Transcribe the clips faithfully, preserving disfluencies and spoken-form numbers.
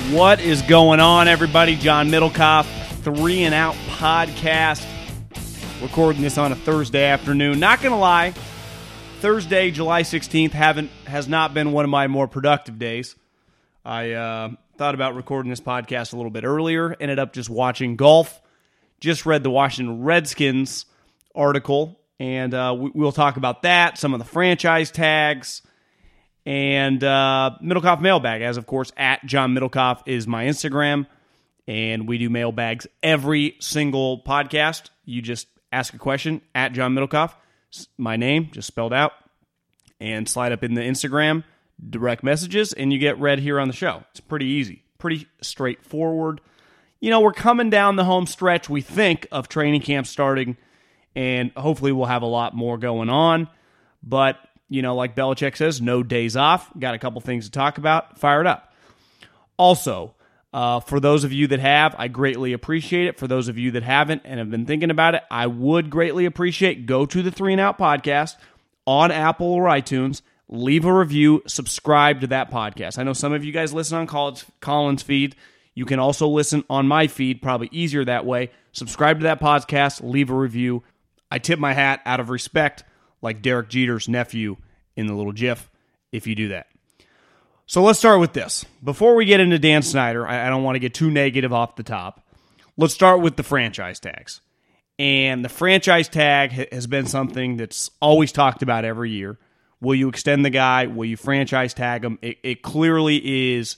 What is going on, everybody? John Middlecoff, Three and Out Podcast. Recording this on a Thursday afternoon. Not going to lie, Thursday, July sixteenth, haven't has not been one of my more productive days. I uh, thought about recording this podcast a little bit earlier, ended up just watching golf. Just read the Washington Redskins article, and uh, we, we'll talk about that, some of the franchise tags, and uh, Middlecoff Mailbag, as of course, at John Middlecoff is my Instagram, and we do mailbags every single podcast. You just ask a question at John Middlecoff, my name, just spelled out, and slide up in the Instagram, direct messages, and you get read here on the show. It's pretty easy, pretty straightforward. You know, we're coming down the home stretch, we think, of training camp starting, and hopefully we'll have a lot more going on, but you know, like Belichick says, no days off. Got a couple things to talk about. Fire it up. Also, uh, for those of you that have, I greatly appreciate it. For those of you that haven't and have been thinking about it, I would greatly appreciate, go to the Three and Out Podcast on Apple or iTunes, leave a review, subscribe to that podcast. I know some of you guys listen on Collins, Collins' feed. You can also listen on my feed, probably easier that way. Subscribe to that podcast, leave a review. I tip my hat out of respect, like Derek Jeter's nephew in the little GIF, if you do that. So let's start with this. Before we get into Dan Snyder, I, I don't want to get too negative off the top. Let's start with the franchise tags. And the franchise tag ha- has been something that's always talked about every year. Will you extend the guy? Will you franchise tag him? It, it clearly is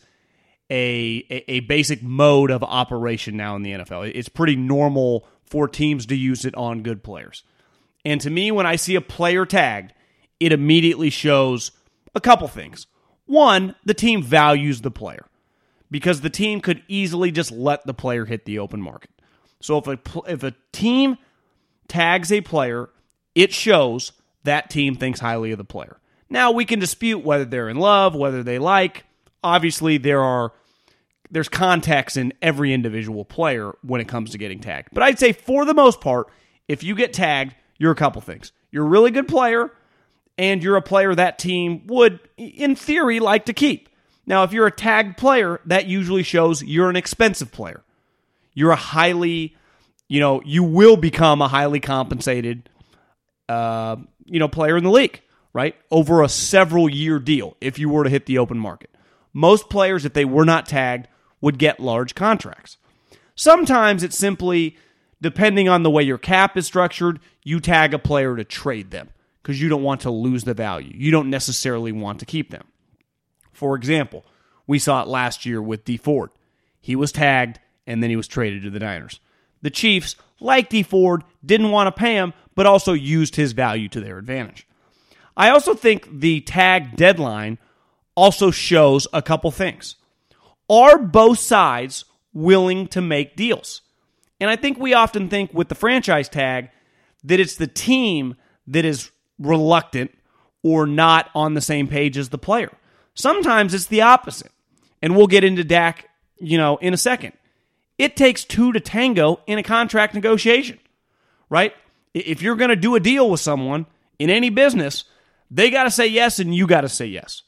a, a, a basic mode of operation now in the N F L. It's pretty normal for teams to use it on good players. And to me, when I see a player tagged, it immediately shows a couple things. One, the team values the player because the team could easily just let the player hit the open market. So if a, if a team tags a player, it shows that team thinks highly of the player. Now, we can dispute whether they're in love, whether they like. Obviously, there are there's context in every individual player when it comes to getting tagged. But I'd say for the most part, if you get tagged, you're a couple things. You're a really good player, and you're a player that team would, in theory, like to keep. Now, if you're a tagged player, that usually shows you're an expensive player. You're a highly, you know, you will become a highly compensated, uh, you know, player in the league, right? Over a several-year deal, if you were to hit the open market. Most players, if they were not tagged, would get large contracts. Sometimes it's simply, depending on the way your cap is structured, you tag a player to trade them because you don't want to lose the value. You don't necessarily want to keep them. For example, we saw it last year with Dee Ford. He was tagged, and then he was traded to the Niners. The Chiefs, like Dee Ford, didn't want to pay him, but also used his value to their advantage. I also think the tag deadline also shows a couple things. Are both sides willing to make deals? And I think we often think with the franchise tag that it's the team that is reluctant or not on the same page as the player. Sometimes it's the opposite. And we'll get into Dak, you know, in a second. It takes two to tango in a contract negotiation, right? If you're going to do a deal with someone in any business, they got to say yes and you got to say yes.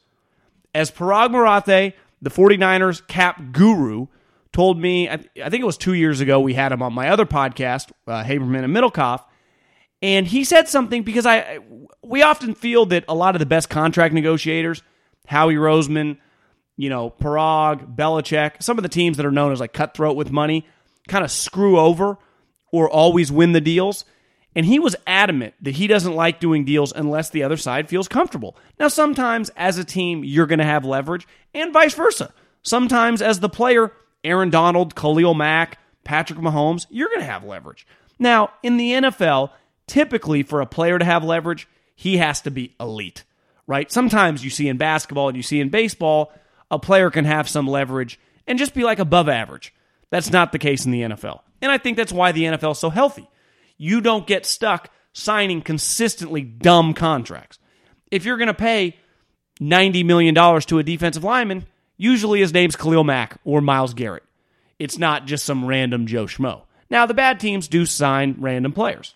As Parag Marathe, the 49ers cap guru, told me, I think it was two years ago, we had him on my other podcast, uh, Haberman and Middlecoff, and he said something because I we often feel that a lot of the best contract negotiators, Howie Roseman, you know, Parag, Belichick, some of the teams that are known as like cutthroat with money, kind of screw over or always win the deals. And he was adamant that he doesn't like doing deals unless the other side feels comfortable. Now, sometimes as a team, you're going to have leverage, and vice versa. Sometimes as the player, Aaron Donald, Khalil Mack, Patrick Mahomes, you're going to have leverage. Now, in the N F L, typically for a player to have leverage, he has to be elite, right? Sometimes you see in basketball and you see in baseball, a player can have some leverage and just be like above average. That's not the case in the N F L. And I think that's why the N F L is so healthy. You don't get stuck signing consistently dumb contracts. If you're going to pay ninety million dollars to a defensive lineman, usually his name's Khalil Mack or Myles Garrett. It's not just some random Joe Schmo. Now, the bad teams do sign random players.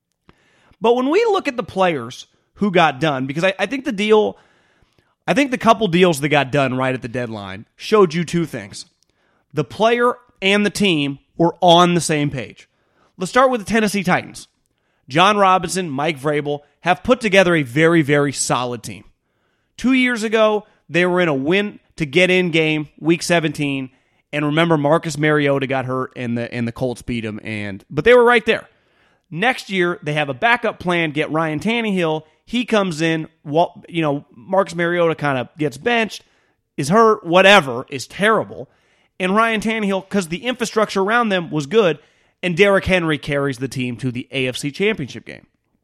But when we look at the players who got done, because I, I think the deal, I think the couple deals that got done right at the deadline showed you two things. The player and the team were on the same page. Let's start with the Tennessee Titans. John Robinson, Mike Vrabel have put together a very, very solid team. Two years ago, they were in a win-to-get-in game, Week seventeen, and remember Marcus Mariota got hurt and the and the Colts beat him, and but they were right there. Next year, they have a backup plan, get Ryan Tannehill. He comes in, you know, Marcus Mariota kind of gets benched, is hurt, whatever, is terrible. And Ryan Tannehill, because the infrastructure around them was good, and Derrick Henry carries the team to the A F C Championship game.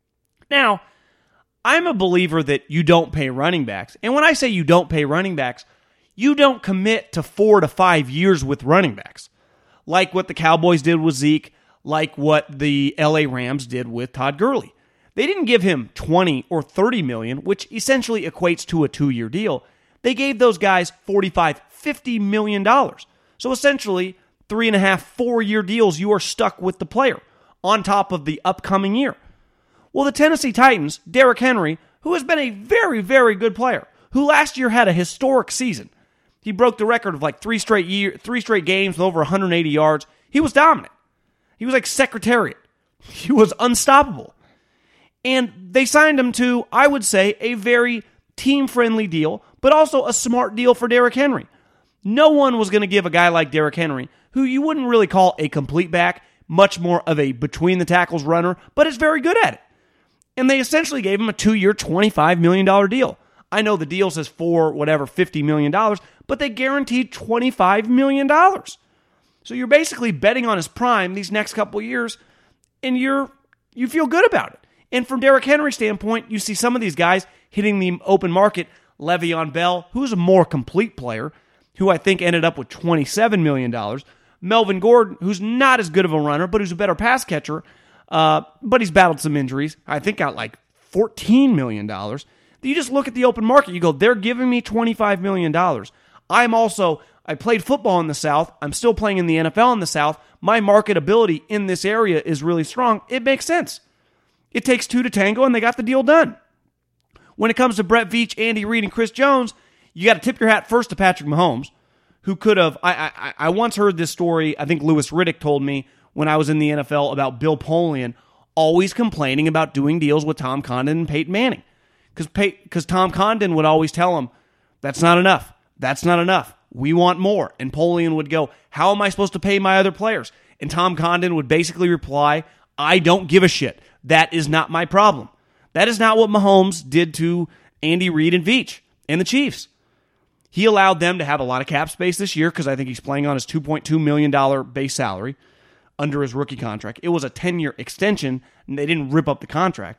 Now, I'm a believer that you don't pay running backs. And when I say you don't pay running backs, you don't commit to four to five years with running backs. Like what the Cowboys did with Zeke, like what the L A Rams did with Todd Gurley. They didn't give him twenty or thirty million, which essentially equates to a two-year deal. They gave those guys forty-five, fifty million dollars. So essentially, three and a half, four-year deals, you are stuck with the player on top of the upcoming year. Well, the Tennessee Titans, Derrick Henry, who has been a very, very good player, who last year had a historic season. He broke the record of like three straight year, three straight games with over one hundred eighty yards. He was dominant. He was like Secretariat. He was unstoppable. And they signed him to, I would say, a very team-friendly deal, but also a smart deal for Derrick Henry. No one was going to give a guy like Derrick Henry, who you wouldn't really call a complete back, much more of a between-the-tackles runner, but is very good at it. And they essentially gave him a two-year, twenty-five million dollars deal. I know the deal says for whatever, fifty million dollars, but they guaranteed twenty-five million dollars. So you're basically betting on his prime these next couple of years, and you're you feel good about it. And from Derrick Henry's standpoint, you see some of these guys hitting the open market. Le'Veon Bell, who's a more complete player, who I think ended up with twenty-seven million dollars. Melvin Gordon, who's not as good of a runner, but who's a better pass catcher, uh, but he's battled some injuries. I think got like fourteen million dollars. You just look at the open market, you go, they're giving me twenty-five million dollars. I'm also, I played football in the South. I'm still playing in the N F L in the South. My marketability in this area is really strong. It makes sense. It takes two to tango, and they got the deal done. When it comes to Brett Veach, Andy Reid, and Chris Jones, you got to tip your hat first to Patrick Mahomes, who could have, I, I, I once heard this story, I think Louis Riddick told me when I was in the N F L about Bill Polian always complaining about doing deals with Tom Condon and Peyton Manning. Because because Tom Condon would always tell him, that's not enough. That's not enough. We want more. And Polian would go, how am I supposed to pay my other players? And Tom Condon would basically reply, I don't give a shit. That is not my problem. That is not what Mahomes did to Andy Reid and Veach and the Chiefs. He allowed them to have a lot of cap space this year because I think he's playing on his two point two million dollars base salary under his rookie contract. It was a ten-year extension, and they didn't rip up the contract.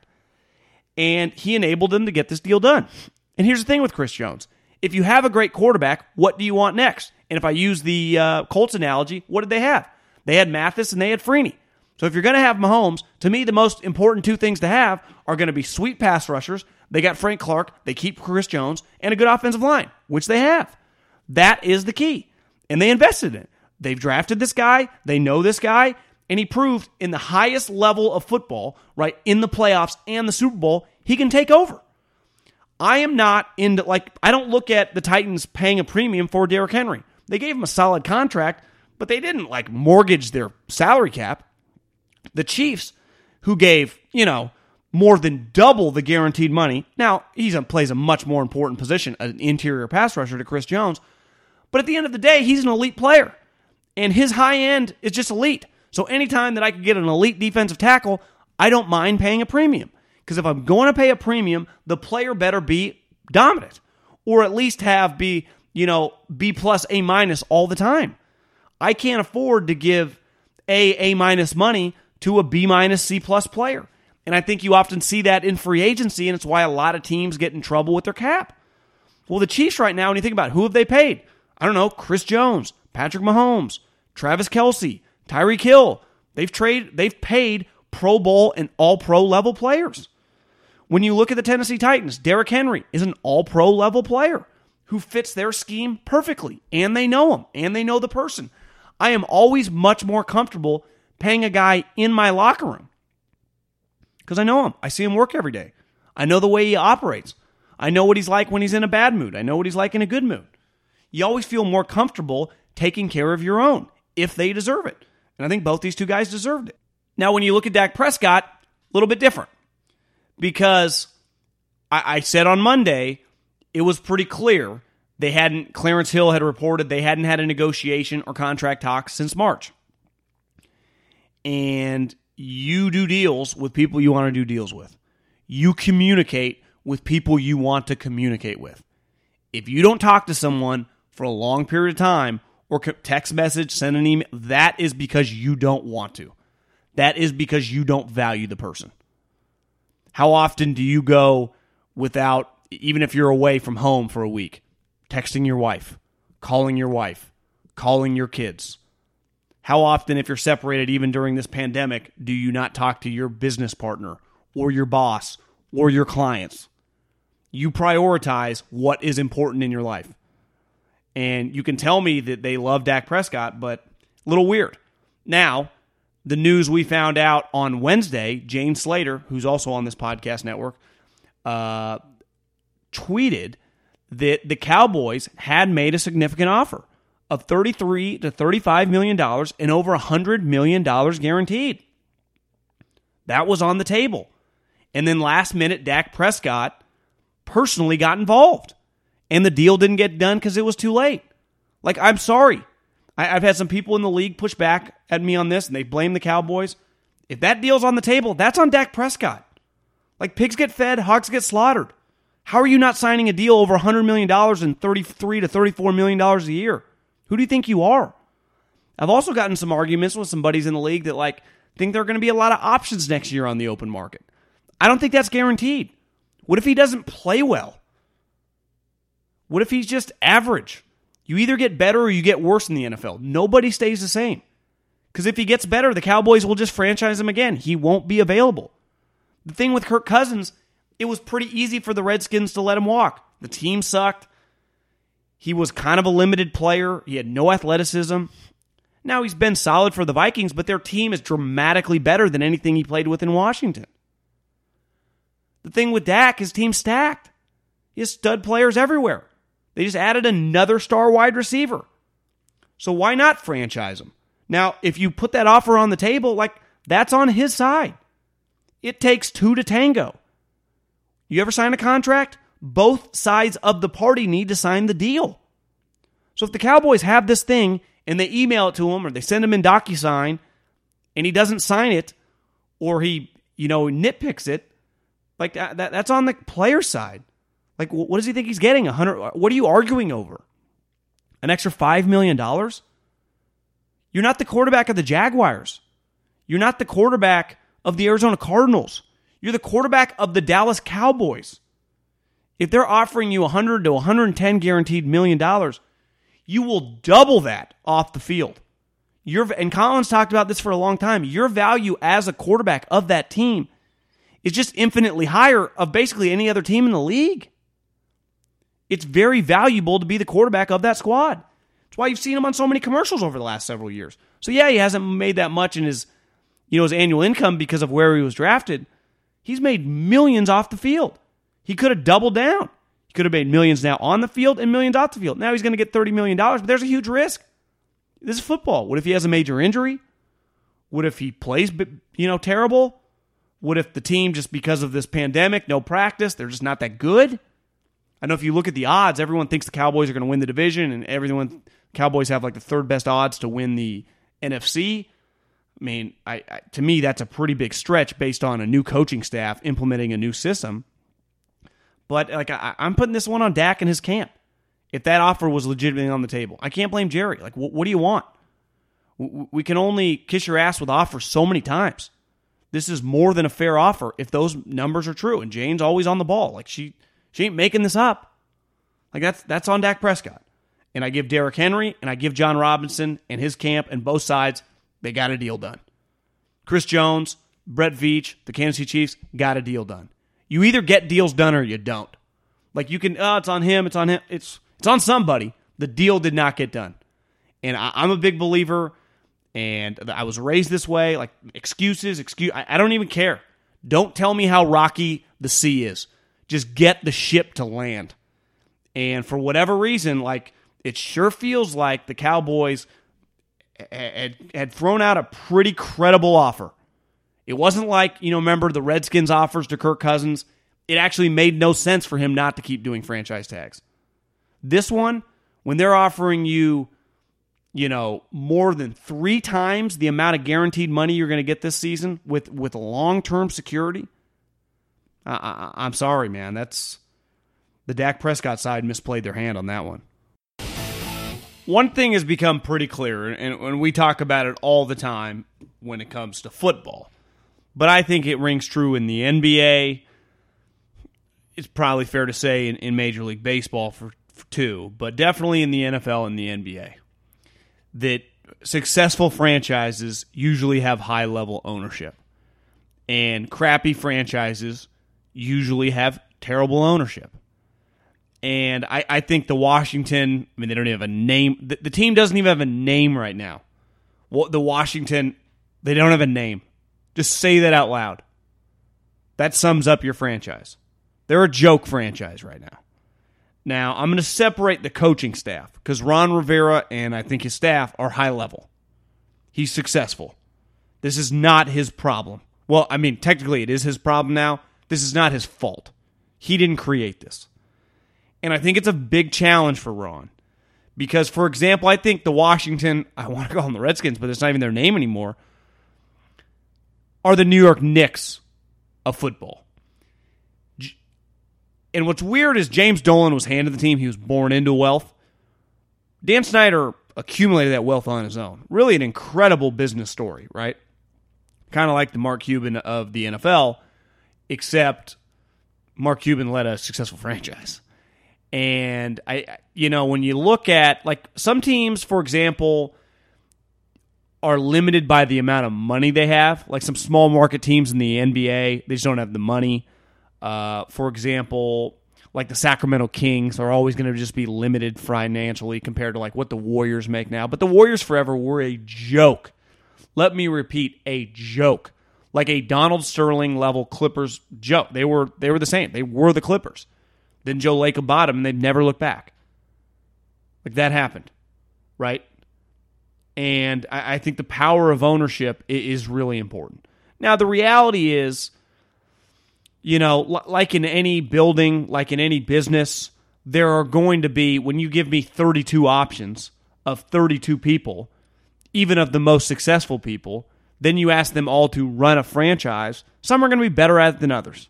And he enabled them to get this deal done. And here's the thing with Chris Jones. If you have a great quarterback, what do you want next? And if I use the uh, Colts analogy, what did they have? They had Mathis and they had Freeney. So if you're going to have Mahomes, to me, the most important two things to have are going to be sweet pass rushers. They got Frank Clark, they keep Chris Jones, and a good offensive line, which they have. That is the key. And they invested in it. They've drafted this guy. They know this guy. And he proved in the highest level of football, right, in the playoffs and the Super Bowl, he can take over. I am not into, like, I don't look at the Titans paying a premium for Derrick Henry. They gave him a solid contract, but they didn't, like, mortgage their salary cap. The Chiefs, who gave, you know, more than double the guaranteed money. Now, he plays a much more important position, an interior pass rusher to Chris Jones. But at the end of the day, he's an elite player. And his high end is just elite. So anytime that I could get an elite defensive tackle, I don't mind paying a premium. Because if I'm going to pay a premium, the player better be dominant. Or at least have be, you know, B plus, A minus all the time. I can't afford to give A, A minus money to a B minus, C plus player. And I think you often see that in free agency, and it's why a lot of teams get in trouble with their cap. Well, the Chiefs right now, when you think about it, who have they paid? I don't know, Chris Jones, Patrick Mahomes, Travis Kelce, Tyreek Hill. They've trade, they've paid Pro Bowl and All-Pro level players. When you look at the Tennessee Titans, Derrick Henry is an All-Pro level player who fits their scheme perfectly, and they know him, and they know the person. I am always much more comfortable paying a guy in my locker room because I know him. I see him work every day. I know the way he operates. I know what he's like when he's in a bad mood. I know what he's like in a good mood. You always feel more comfortable taking care of your own if they deserve it. And I think both these two guys deserved it. Now, when you look at Dak Prescott, a little bit different. Because I, I said on Monday, it was pretty clear they hadn't, Clarence Hill had reported they hadn't had a negotiation or contract talks since March. And you do deals with people you want to do deals with. You communicate with people you want to communicate with. If you don't talk to someone for a long period of time, or text message, send an email, that is because you don't want to. That is because you don't value the person. How often do you go without, even if you're away from home for a week, texting your wife, calling your wife, calling your kids? How often, if you're separated even during this pandemic, do you not talk to your business partner or your boss or your clients? You prioritize what is important in your life. And you can tell me that they love Dak Prescott, but a little weird. Now, the news we found out on Wednesday, Jane Slater, who's also on this podcast network, uh, tweeted that the Cowboys had made a significant offer of thirty-three to thirty-five million dollars and over one hundred million dollars guaranteed. That was on the table. And then last minute, Dak Prescott personally got involved. And the deal didn't get done because it was too late. Like, I'm sorry. I, I've had some people in the league push back at me on this, and they blame the Cowboys. If that deal's on the table, that's on Dak Prescott. Like, pigs get fed, hogs get slaughtered. How are you not signing a deal over one hundred million dollars and thirty-three to thirty-four million dollars a year? Who do you think you are? I've also gotten some arguments with some buddies in the league that, like, think there are going to be a lot of options next year on the open market. I don't think that's guaranteed. What if he doesn't play well? What if he's just average? You either get better or you get worse in the N F L. Nobody stays the same. Because if he gets better, the Cowboys will just franchise him again. He won't be available. The thing with Kirk Cousins, it was pretty easy for the Redskins to let him walk. The team sucked. He was kind of a limited player. He had no athleticism. Now he's been solid for the Vikings, but their team is dramatically better than anything he played with in Washington. The thing with Dak, his team's stacked. He has stud players everywhere. They just added another star wide receiver. So why not franchise him? Now, if you put that offer on the table, like, that's on his side. It takes two to tango. You ever sign a contract? Both sides of the party need to sign the deal. So if the Cowboys have this thing and they email it to him or they send him in DocuSign and he doesn't sign it or he, you know, nitpicks it, like that, that's on the player side. Like, what does he think he's getting? A hundred? What are you arguing over? An extra five million dollars? You're not the quarterback of the Jaguars. You're not the quarterback of the Arizona Cardinals. You're the quarterback of the Dallas Cowboys. If they're offering you one hundred to one hundred ten guaranteed million dollars, you will double that off the field. Your, and Colin's talked about this for a long time. Your value as a quarterback of that team is just infinitely higher of basically any other team in the league. It's very valuable to be the quarterback of that squad. That's why you've seen him on so many commercials over the last several years. So yeah, he hasn't made that much in his, you know, his annual income because of where he was drafted. He's made millions off the field. He could have doubled down. He could have made millions now on the field and millions off the field. Now he's going to get thirty million dollars, but there's a huge risk. This is football. What if he has a major injury? What if he plays, you know, terrible? What if the team, just because of this pandemic, no practice, they're just not that good? I know if you look at the odds, everyone thinks the Cowboys are going to win the division, and everyone, Cowboys have like the third best odds to win the N F C. I mean, I, I to me, that's a pretty big stretch based on a new coaching staff implementing a new system. But like, I, I'm putting this one on Dak and his camp. If that offer was legitimately on the table, I can't blame Jerry. Like, what, what do you want? We can only kiss your ass with offers so many times. This is more than a fair offer if those numbers are true. And Jane's always on the ball. Like, she she ain't making this up. Like, that's that's on Dak Prescott. And I give Derrick Henry and I give John Robinson and his camp and both sides, they got a deal done. Chris Jones, Brett Veach, the Kansas City Chiefs, got a deal done. You either get deals done or you don't. Like, you can, oh, it's on him, it's on him. It's it's on somebody. The deal did not get done. And I, I'm a big believer, and I was raised this way. Like, excuses, excuse. I, I don't even care. Don't tell me how rocky the sea is. Just get the ship to land. And for whatever reason, like, it sure feels like the Cowboys had, had thrown out a pretty credible offer. It wasn't like, you know, remember the Redskins' offers to Kirk Cousins? It actually made no sense for him not to keep doing franchise tags. This one, when they're offering you, you know, more than three times the amount of guaranteed money you're going to get this season with, with long-term security, I, I, I'm sorry, man. That's the Dak Prescott side misplayed their hand on that one. One thing has become pretty clear, and, and we talk about it all the time when it comes to football, but I think it rings true in the N B A. It's probably fair to say in, in Major League Baseball for, for two, but definitely in the N F L and the N B A, that successful franchises usually have high-level ownership, and crappy franchises usually have terrible ownership. And I, I think the Washington, I mean, they don't even have a name. The, the team doesn't even have a name right now. Well, the Washington, they don't have a name. Just say that out loud. That sums up your franchise. They're a joke franchise right now. Now, I'm going to separate the coaching staff because Ron Rivera and I think his staff are high level. He's successful. This is not his problem. Well, I mean, technically it is his problem now. This is not his fault. He didn't create this. And I think it's a big challenge for Ron. Because, for example, I think the Washington, I want to call them the Redskins, but it's not even their name anymore, are the New York Knicks of football. And what's weird is James Dolan was handed the team. He was born into wealth. Dan Snyder accumulated that wealth on his own. Really an incredible business story, right? Kind of like the Mark Cuban of the N F L, except Mark Cuban led a successful franchise. And, I, you know, when you look at, like, some teams, for example, are limited by the amount of money they have. Like some small market teams in the N B A, they just don't have the money. Uh, for example, like the Sacramento Kings are always going to just be limited financially compared to like what the Warriors make now. But the Warriors forever were a joke. Let me repeat, a joke. Like a Donald Sterling level Clippers joke. They were they were the same. They were the Clippers. Then Joe Lacob bought them and they'd never look back. Like that happened, right? And I, I think the power of ownership is really important. Now, the reality is, you know, like in any building, like in any business, there are going to be, when you give me thirty-two options of thirty-two people, even of the most successful people, then you ask them all to run a franchise, some are going to be better at it than others.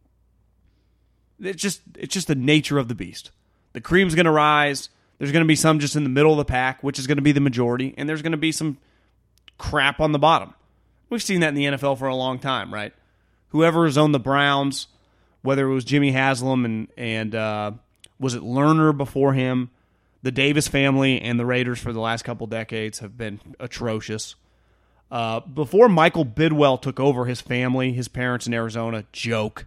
It's just it's just the nature of the beast. The cream's going to rise. There's going to be some just in the middle of the pack, which is going to be the majority, and there's going to be some crap on the bottom. We've seen that in the N F L for a long time, right? Whoever has owned the Browns, whether it was Jimmy Haslam and, and uh, was it Lerner before him, the Davis family and the Raiders for the last couple decades have been atrocious. Uh, before Michael Bidwell took over, his family, his parents in Arizona, joke.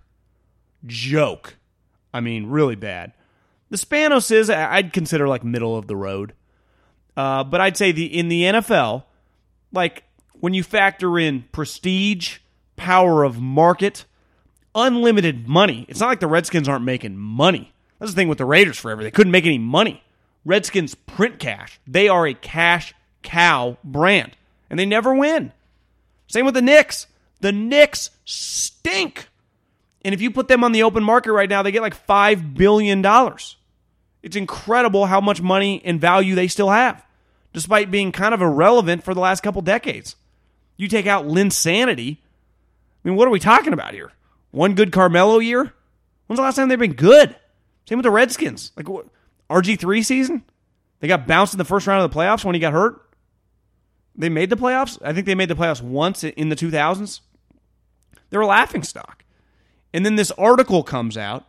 Joke. I mean, really bad. The Spanos is, I'd consider like middle of the road. Uh, but I'd say the in the N F L, like when you factor in prestige, power of market, unlimited money. It's not like the Redskins aren't making money. That's the thing with the Raiders forever. They couldn't make any money. Redskins print cash. They are a cash cow brand. And they never win. Same with the Knicks. The Knicks stink. And if you put them on the open market right now, they get like five billion dollars. It's incredible how much money and value they still have, despite being kind of irrelevant for the last couple decades. You take out Linsanity. I mean, what are we talking about here? One good Carmelo year? When's the last time they've been good? Same with the Redskins. Like what, R G three season? They got bounced in the first round of the playoffs when he got hurt. They made the playoffs? I think they made the playoffs once in the two thousands. They're a laughingstock. And then this article comes out,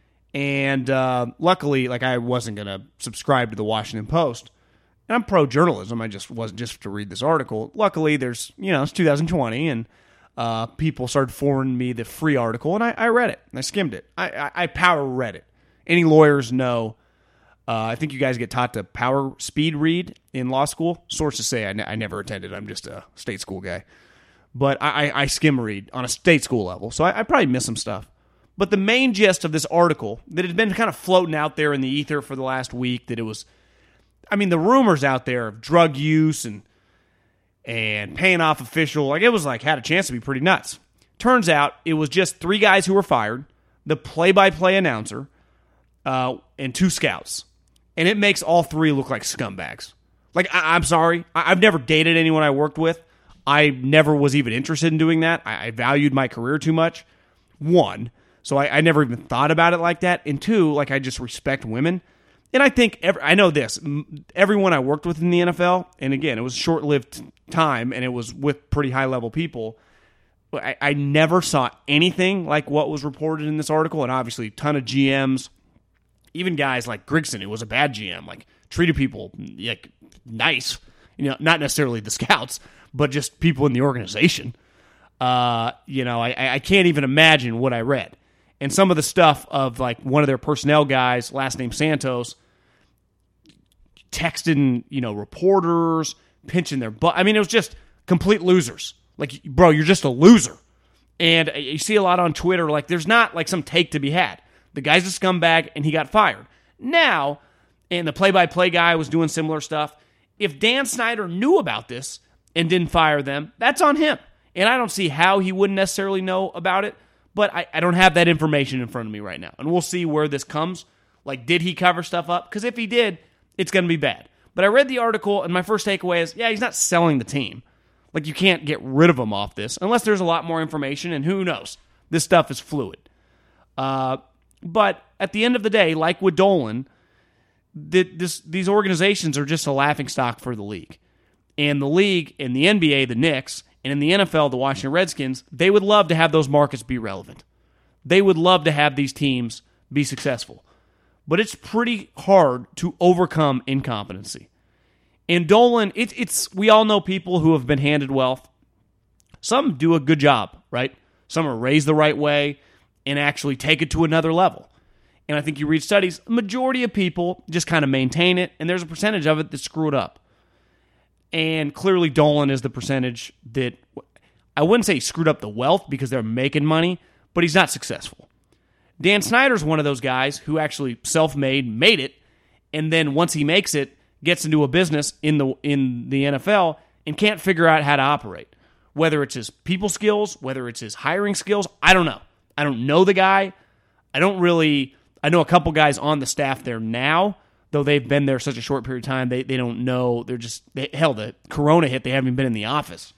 and uh, luckily, like I wasn't going to subscribe to the Washington Post. And I'm pro-journalism. I just wasn't just to read this article. Luckily, there's, you know, it's two thousand twenty, and uh, people started forwarding me the free article, and I, I read it. And I skimmed it. I, I, I power read it. Any lawyers know, uh, I think you guys get taught to power speed read in law school. Sources say I, n- I never attended. I'm just a state school guy. But I, I, I skim read on a state school level, so I, I probably missed some stuff. But the main gist of this article that had been kind of floating out there in the ether for the last week, that it was I mean, the rumors out there of drug use and and paying off official, like it was like had a chance to be pretty nuts. Turns out it was just three guys who were fired, the play-by-play announcer, uh, and two scouts. And it makes all three look like scumbags. Like, I- I'm sorry. I- I've never dated anyone I worked with. I never was even interested in doing that. I, I valued my career too much. One, so I-, I never even thought about it like that. And two, like I just respect women. And I think, every, I know this, everyone I worked with in the N F L, and again, it was a short-lived time, and it was with pretty high-level people, I, I never saw anything like what was reported in this article, and obviously a ton of G Ms, even guys like Grigson, who was a bad G M, like treated people like nice, you know, not necessarily the scouts, but just people in the organization. Uh, you know, I, I can't even imagine what I read. And some of the stuff of like one of their personnel guys, last name Santos, texting, you know, reporters, pinching their butt. I mean, it was just complete losers. Like, bro, you're just a loser. And you see a lot on Twitter, like, there's not, like, some take to be had. The guy's a scumbag, and he got fired. Now, and the play-by-play guy was doing similar stuff. If Dan Snyder knew about this and didn't fire them, that's on him. And I don't see how he wouldn't necessarily know about it, but I, I don't have that information in front of me right now. And we'll see where this comes. Like, did he cover stuff up? Because if he did, it's going to be bad. But I read the article, and my first takeaway is, yeah, he's not selling the team. Like, you can't get rid of him off this unless there's a lot more information, and who knows? This stuff is fluid. Uh, but at the end of the day, like with Dolan, the, this, these organizations are just a laughingstock for the league. And the league, in the N B A, the Knicks, and in the N F L, the Washington Redskins, they would love to have those markets be relevant. They would love to have these teams be successful. But it's pretty hard to overcome incompetency. And Dolan, it, it's we all know people who have been handed wealth. Some do a good job, right? Some are raised the right way and actually take it to another level. And I think you read studies, the majority of people just kind of maintain it, and there's a percentage of it that screw it up. And clearly Dolan is the percentage that, I wouldn't say he screwed up the wealth because they're making money, but he's not successful. Dan Snyder's one of those guys who actually self-made, made it, and then once he makes it, gets into a business in the in the N F L and can't figure out how to operate. Whether it's his people skills, whether it's his hiring skills, I don't know. I don't know the guy. I don't really, I know a couple guys on the staff there now, though they've been there such a short period of time, they they don't know. They're just, they, hell, the corona hit, they haven't even been in the office.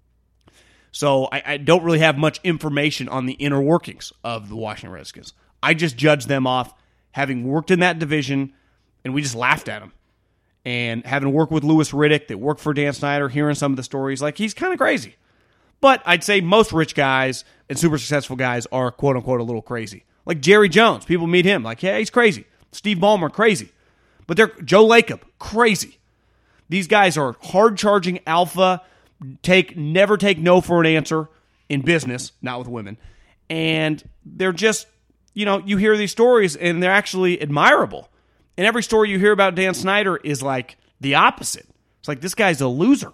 So I, I don't really have much information on the inner workings of the Washington Redskins. I just judge them off having worked in that division, and we just laughed at them. And having worked with Louis Riddick that worked for Dan Snyder, hearing some of the stories, like, he's kind of crazy. But I'd say most rich guys and super successful guys are, quote-unquote, a little crazy. Like Jerry Jones, people meet him, like, yeah, he's crazy. Steve Ballmer, crazy. But they're Joe Lacob, crazy. These guys are hard-charging alpha, take never take no for an answer in business, not with women. And they're just, you know, you hear these stories, and they're actually admirable. And every story you hear about Dan Snyder is like the opposite. It's like, this guy's a loser.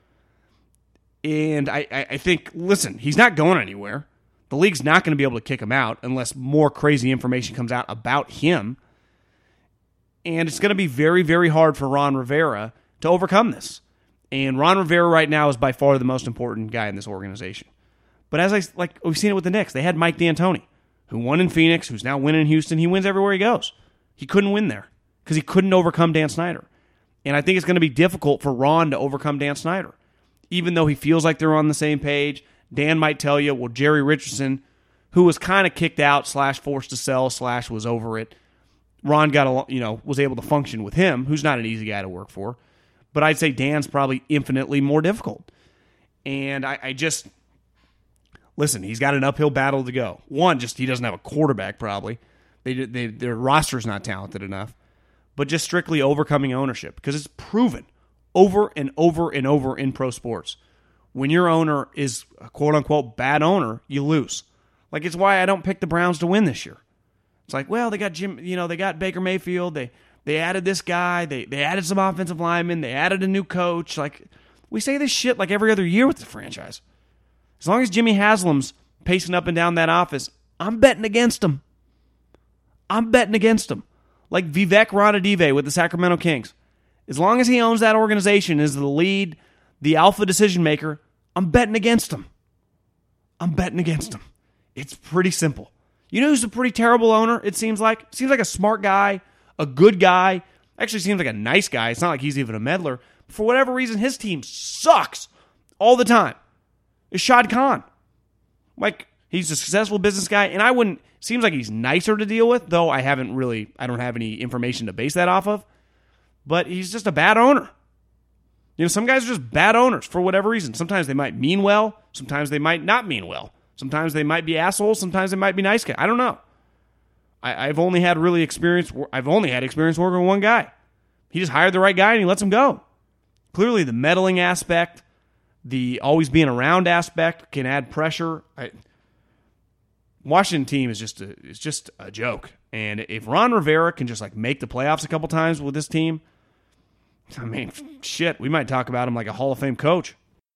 And I, I, I think, listen, he's not going anywhere. The league's not going to be able to kick him out unless more crazy information comes out about him. And it's going to be very, very hard for Ron Rivera to overcome this. And Ron Rivera right now is by far the most important guy in this organization. But as I like, we've seen it with the Knicks. They had Mike D'Antoni, who won in Phoenix, who's now winning in Houston. He wins everywhere he goes. He couldn't win there because he couldn't overcome Dan Snyder. And I think it's going to be difficult for Ron to overcome Dan Snyder. Even though he feels like they're on the same page, Dan might tell you, well, Jerry Richardson, who was kind of kicked out slash forced to sell slash was over it, Ron got a, you know, was able to function with him, who's not an easy guy to work for. But I'd say Dan's probably infinitely more difficult. And I, I just, listen, he's got an uphill battle to go. One, just he doesn't have a quarterback probably. They, they Their roster's not talented enough. But just strictly overcoming ownership, because it's proven over and over and over in pro sports. When your owner is a quote-unquote bad owner, you lose. Like, it's why I don't pick the Browns to win this year. It's like, well, they got Jim, you know, they got Baker Mayfield, they they added this guy, they they added some offensive linemen, they added a new coach. Like, we say this shit like every other year with the franchise. As long as Jimmy Haslam's pacing up and down that office, I'm betting against him. I'm betting against him. Like Vivek Ranadive with the Sacramento Kings. As long as he owns that organization, is the lead, the alpha decision maker, I'm betting against him. I'm betting against him. It's pretty simple. You know who's a pretty terrible owner, it seems like? Seems like a smart guy, a good guy. Actually seems like a nice guy. It's not like he's even a meddler. For whatever reason, his team sucks all the time. It's Shad Khan. Like, he's a successful business guy, and I wouldn't, seems like he's nicer to deal with, though I haven't really, I don't have any information to base that off of. But he's just a bad owner. You know, some guys are just bad owners for whatever reason. Sometimes they might mean well. Sometimes they might not mean well. Sometimes they might be assholes. Sometimes they might be nice guys. I don't know. I, I've only had really experience. I've only had experience working with one guy. He just hired the right guy and he lets him go. Clearly, the meddling aspect, the always being around aspect can add pressure. I, Washington team is just a, is just a joke. And if Ron Rivera can just like make the playoffs a couple times with this team, I mean, shit, we might talk about him like a Hall of Fame coach.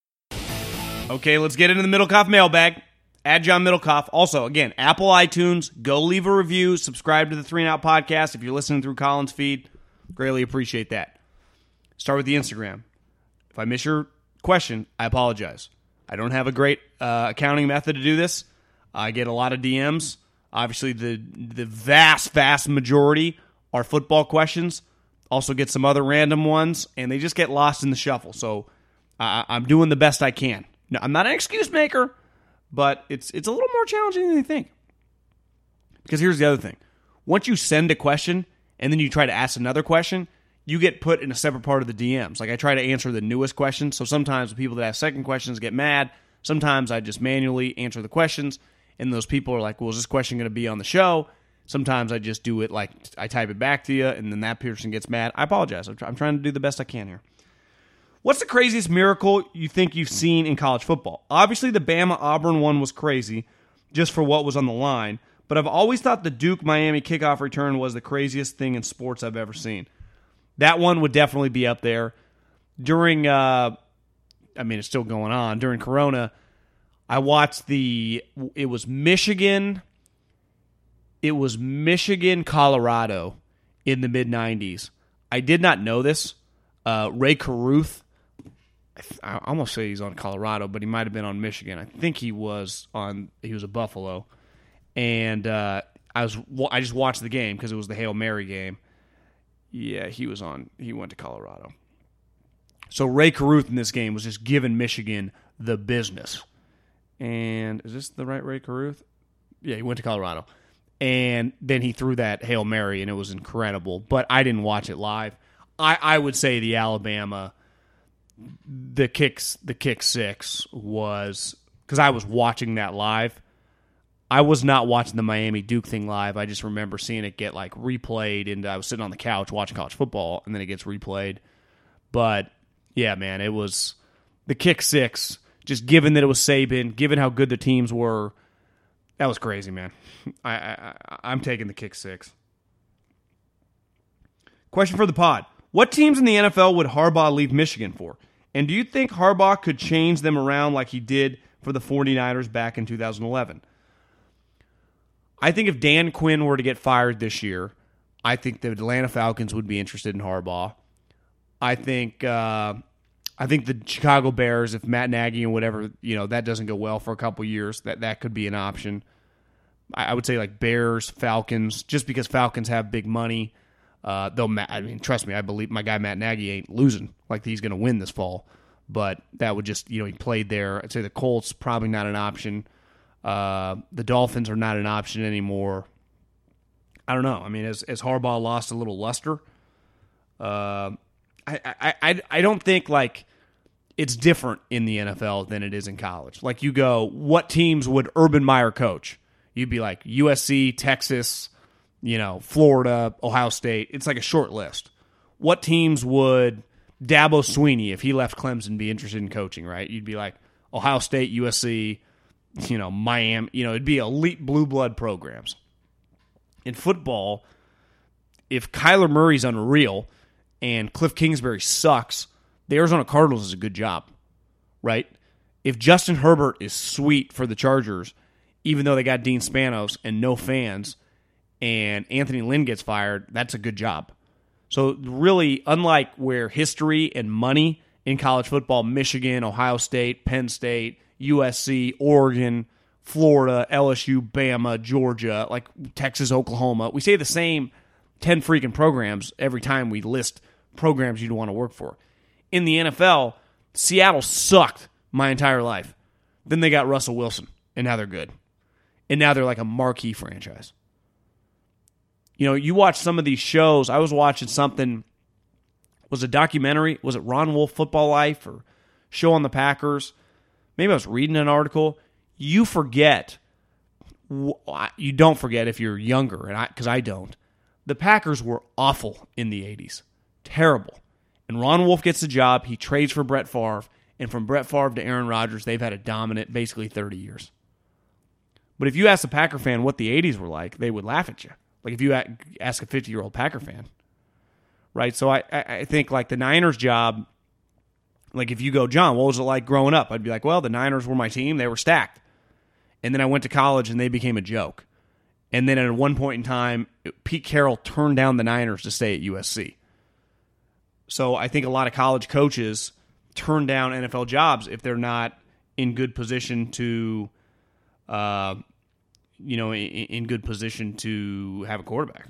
Okay, let's get into the Middlecoff mailbag. Add John Middlecoff. Also, again, Apple iTunes, go leave a review, subscribe to the Three and Out podcast if you're listening through Colin's feed. Greatly appreciate that. Start with the Instagram. If I miss your question, I apologize. I don't have a great uh, accounting method to do this. I get a lot of D Ms. Obviously, the the vast, vast majority are football questions. Also get some other random ones, and they just get lost in the shuffle. So uh, I'm doing the best I can. No, I'm not an excuse maker, but it's it's a little more challenging than you think. Because here's the other thing. Once you send a question, and then you try to ask another question, you get put in a separate part of the D Ms. Like I try to answer the newest questions, so sometimes the people that ask second questions get mad. Sometimes I just manually answer the questions, and those people are like, well, is this question going to be on the show? Sometimes I just do it like I type it back to you, and then that person gets mad. I apologize. I'm, try- I'm trying to do the best I can here. What's the craziest miracle you think you've seen in college football? Obviously, the Bama-Auburn one was crazy, just for what was on the line. But I've always thought the Duke-Miami kickoff return was the craziest thing in sports I've ever seen. That one would definitely be up there. During, uh, I mean, it's still going on. During Corona, I watched the, it was Michigan... It was Michigan, Colorado in the mid nineties. I did not know this. Uh, Ray Caruth, I almost say he's on Colorado, but he might have been on Michigan. I think he was on. He was a Buffalo, and uh, I was. I just watched the game because it was the Hail Mary game. Yeah, he was on. He went to Colorado. So Ray Caruth in this game was just giving Michigan the business. And is this the right Ray Caruth? Yeah, he went to Colorado. And then he threw that Hail Mary, and it was incredible. But I didn't watch it live. I, I would say the Alabama, the kicks, the kick six was, because I was watching that live. I was not watching the Miami Duke thing live. I just remember seeing it get like replayed, and I was sitting on the couch watching college football, and then it gets replayed. But yeah, man, it was the kick six. Just given that it was Saban, given how good the teams were. That was crazy, man. I, I, I'm taking the kick six. Question for the pod. What teams in the N F L would Harbaugh leave Michigan for? And do you think Harbaugh could change them around like he did for the 49ers back in two thousand eleven? I think if Dan Quinn were to get fired this year, I think the Atlanta Falcons would be interested in Harbaugh. I think... Uh, I think the Chicago Bears, if Matt Nagy and whatever, you know, that doesn't go well for a couple years, that, that could be an option. I, I would say like Bears, Falcons, just because Falcons have big money. Uh, though, I mean, trust me, I believe my guy Matt Nagy ain't losing. Like he's going to win this fall. But that would just, you know, he played there. I'd say the Colts, probably not an option. Uh, the Dolphins are not an option anymore. I don't know. I mean, as, as Harbaugh lost a little luster, uh, I, I, I, I don't think like it's different in the N F L than it is in college. Like you go, what teams would Urban Meyer coach? You'd be like U S C, Texas, you know, Florida, Ohio State. It's like a short list. What teams would Dabo Swinney, if he left Clemson, be interested in coaching, right? You'd be like Ohio State, U S C, you know, Miami. You know, it'd be elite blue blood programs. In football, if Kyler Murray's unreal and Cliff Kingsbury sucks, the Arizona Cardinals is a good job, right? If Justin Herbert is sweet for the Chargers, even though they got Dean Spanos and no fans, and Anthony Lynn gets fired, that's a good job. So really, unlike where history and money in college football, Michigan, Ohio State, Penn State, U S C, Oregon, Florida, L S U, Bama, Georgia, like Texas, Oklahoma, we say the same ten freaking programs every time we list programs you'd want to work for. In the N F L, Seattle sucked my entire life. Then they got Russell Wilson, and now they're good. And now they're like a marquee franchise. You know, you watch some of these shows. I was watching something, was a documentary, was it Ron Wolf Football Life or Show on the Packers? Maybe I was reading an article. You forget, you don't forget if you're younger, and I because I don't. The Packers were awful in the eighties. Terrible. And Ron Wolf gets the job. He trades for Brett Favre. And from Brett Favre to Aaron Rodgers, they've had a dominant, basically thirty years. But if you ask a Packer fan what the eighties were like, they would laugh at you. Like if you ask a fifty-year-old Packer fan. Right? So I, I think like the Niners job, like if you go, John, what was it like growing up? I'd be like, well, the Niners were my team. They were stacked. And then I went to college and they became a joke. And then at one point in time, Pete Carroll turned down the Niners to stay at U S C. So I think a lot of college coaches turn down N F L jobs if they're not in good position to, uh, you know, in, in good position to have a quarterback.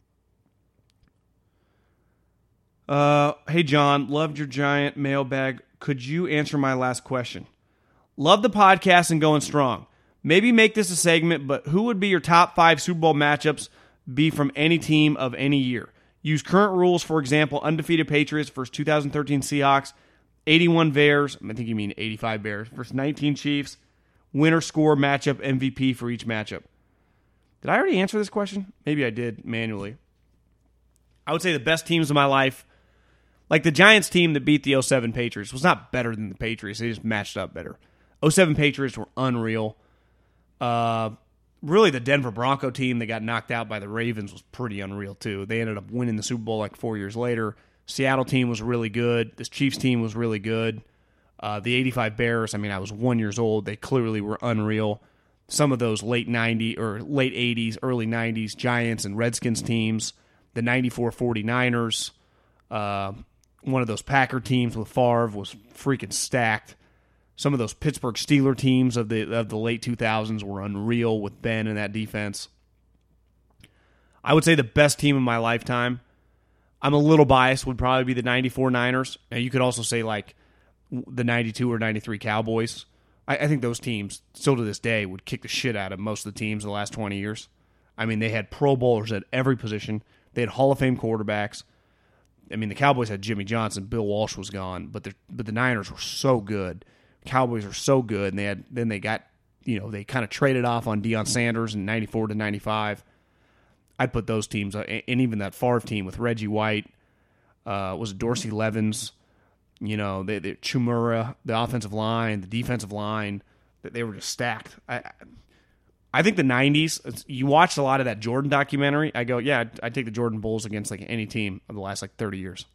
Uh, hey, John, loved your giant mailbag. Could you answer my last question? Love the podcast and going strong. Maybe make this a segment, but who would be your top five Super Bowl matchups be from any team of any year? Use current rules, for example, undefeated Patriots versus two thousand thirteen Seahawks, eighty-one Bears, I think you mean eighty-five Bears, versus nineteen Chiefs, winner score matchup M V P for each matchup. Did I already answer this question? Maybe I did manually. I would say the best teams of my life, like the Giants team that beat the oh seven Patriots, was not better than the Patriots. They just matched up better. oh seven Patriots were unreal. Uh, really, the Denver Bronco team that got knocked out by the Ravens was pretty unreal, too. They ended up winning the Super Bowl like four years later. Seattle team was really good. This Chiefs team was really good. Uh, the eighty-five Bears, I mean, I was one years old. They clearly were unreal. Some of those late nineties or late eighties, early nineties Giants and Redskins teams, the ninety-four 49ers, uh, one of those Packer teams with Favre was freaking stacked. Some of those Pittsburgh Steelers teams of the of the late two thousands were unreal with Ben and that defense. I would say the best team of my lifetime, I'm a little biased, would probably be the ninety-four Niners. Now, you could also say like the ninety-two or ninety-three Cowboys. I, I think those teams, still to this day, would kick the shit out of most of the teams in the last twenty years. I mean, they had Pro Bowlers at every position. They had Hall of Fame quarterbacks. I mean, the Cowboys had Jimmy Johnson. Bill Walsh was gone. But the, but the Niners were so good. Cowboys are so good, and they had then they got, you know, they kind of traded off on Deion Sanders in ninety-four to ninety-five. I'd put those teams, and even that Favre team with Reggie White, uh, was Dorsey Levens, you know, they, they, Chumura, the offensive line, the defensive line, that they were just stacked. I, I think the nineties, you watched a lot of that Jordan documentary. I go, yeah, I'd, I'd take the Jordan Bulls against like any team of the last like thirty years.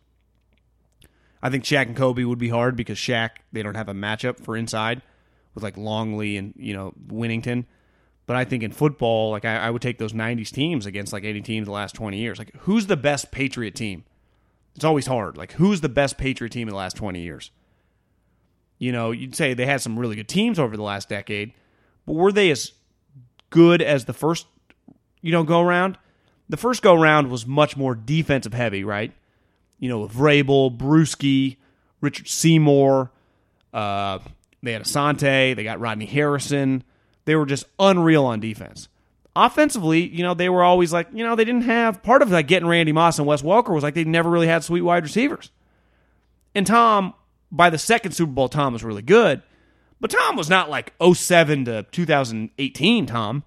I think Shaq and Kobe would be hard because Shaq, they don't have a matchup for inside with like Longley and, you know, Winnington. But I think in football, like I, I would take those nineties teams against like any teams the last twenty years. Like, who's the best Patriot team? It's always hard. Like, who's the best Patriot team in the last twenty years? You know, you'd say they had some really good teams over the last decade, but were they as good as the first, you know, go around? The first go around was much more defensive heavy, right? You know, with Vrabel, Brewski, Richard Seymour, uh, they had Asante, they got Rodney Harrison. They were just unreal on defense. Offensively, you know, they were always like, you know, they didn't have, part of like getting Randy Moss and Wes Welker was like they never really had sweet wide receivers. And Tom, by the second Super Bowl, Tom was really good. But Tom was not like oh seven to two thousand eighteen Tom.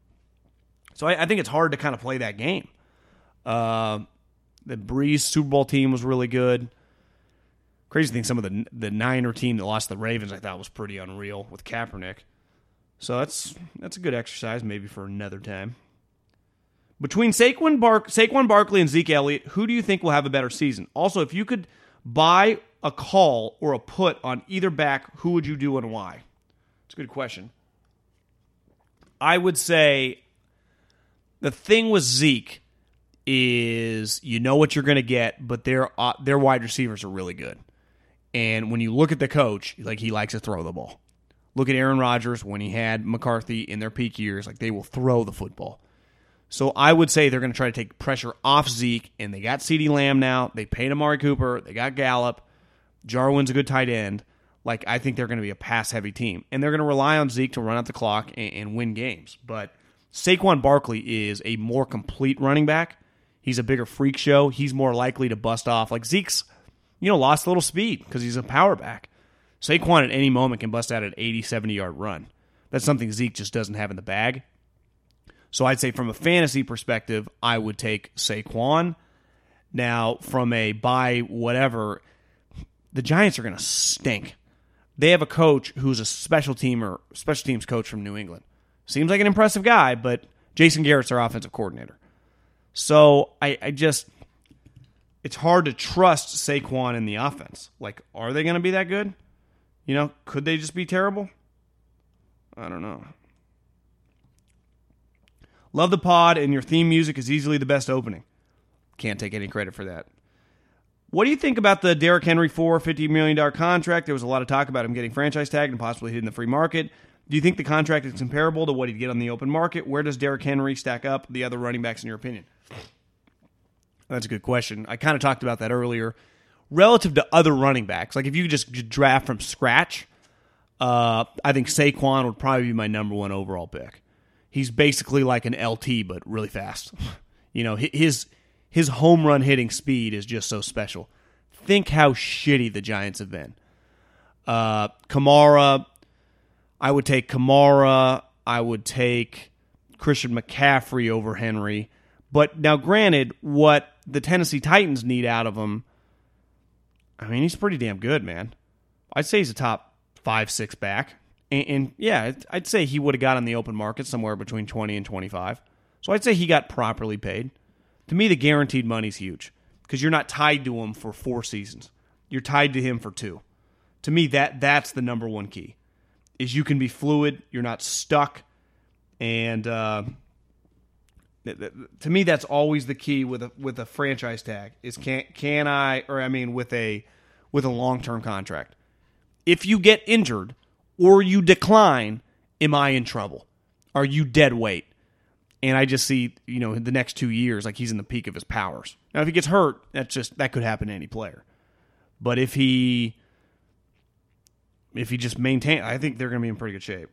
So I, I think it's hard to kind of play that game. Uh, the Breeze Super Bowl team was really good. Crazy thing, some of the the Niner team that lost to the Ravens I thought was pretty unreal with Kaepernick. So that's that's a good exercise maybe for another time. Between Saquon, Bark, Saquon Barkley and Zeke Elliott, who do you think will have a better season? Also, if you could buy a call or a put on either back, who would you do and why? It's a good question. I would say the thing with Zeke is you know what you're going to get, but their uh, their wide receivers are really good. And when you look at the coach, like he likes to throw the ball. Look at Aaron Rodgers when he had McCarthy in their peak years, like they will throw the football. So I would say they're going to try to take pressure off Zeke, and they got CeeDee Lamb now. They paid Amari Cooper. They got Gallup. Jarwin's a good tight end. Like, I think they're going to be a pass-heavy team. And they're going to rely on Zeke to run out the clock and, and win games. But Saquon Barkley is a more complete running back. He's a bigger freak show. He's more likely to bust off. Like, Zeke's, you know, lost a little speed because he's a power back. Saquon at any moment can bust out an eighty, seventy-yard run. That's something Zeke just doesn't have in the bag. So I'd say from a fantasy perspective, I would take Saquon. Now, from a buy whatever, the Giants are going to stink. They have a coach who's a special teamer, special teams coach from New England. Seems like an impressive guy, but Jason Garrett's their offensive coordinator. So I, I just, it's hard to trust Saquon in the offense. Like, are they going to be that good? You know, could they just be terrible? I don't know. Love the pod, and your theme music is easily the best opening. Can't take any credit for that. What do you think about the Derrick Henry four hundred fifty million dollars contract? There was a lot of talk about him getting franchise tagged and possibly hitting the free market. Do you think the contract is comparable to what he'd get on the open market? Where does Derrick Henry stack up the other running backs in your opinion? That's a good question. I kind of talked about that earlier. Relative to other running backs, like if you just draft from scratch, uh, I think Saquon would probably be my number one overall pick. He's basically like an L T, but really fast. You know, his his home run hitting speed is just so special. Think how shitty the Giants have been. Uh, Kamara, I would take Kamara. I would take Christian McCaffrey over Henry. But now, granted, what the Tennessee Titans need out of him, I mean, he's pretty damn good, man. I'd say he's a top five, six back. And, and yeah, I'd say he would have got on the open market somewhere between twenty and twenty-five. So I'd say he got properly paid. To me, the guaranteed money's huge because you're not tied to him for four seasons. You're tied to him for two. To me, that that's the number one key, is you can be fluid. You're not stuck. And uh, th- th- to me, that's always the key with a with a franchise tag is can can I or I mean with a with a long-term contract. If you get injured or you decline, am I in trouble? Are you dead weight? And I just see, you know, the next two years, like he's in the peak of his powers. Now, if he gets hurt, that's just that could happen to any player. But if he if he just maintains, I think they're going to be in pretty good shape.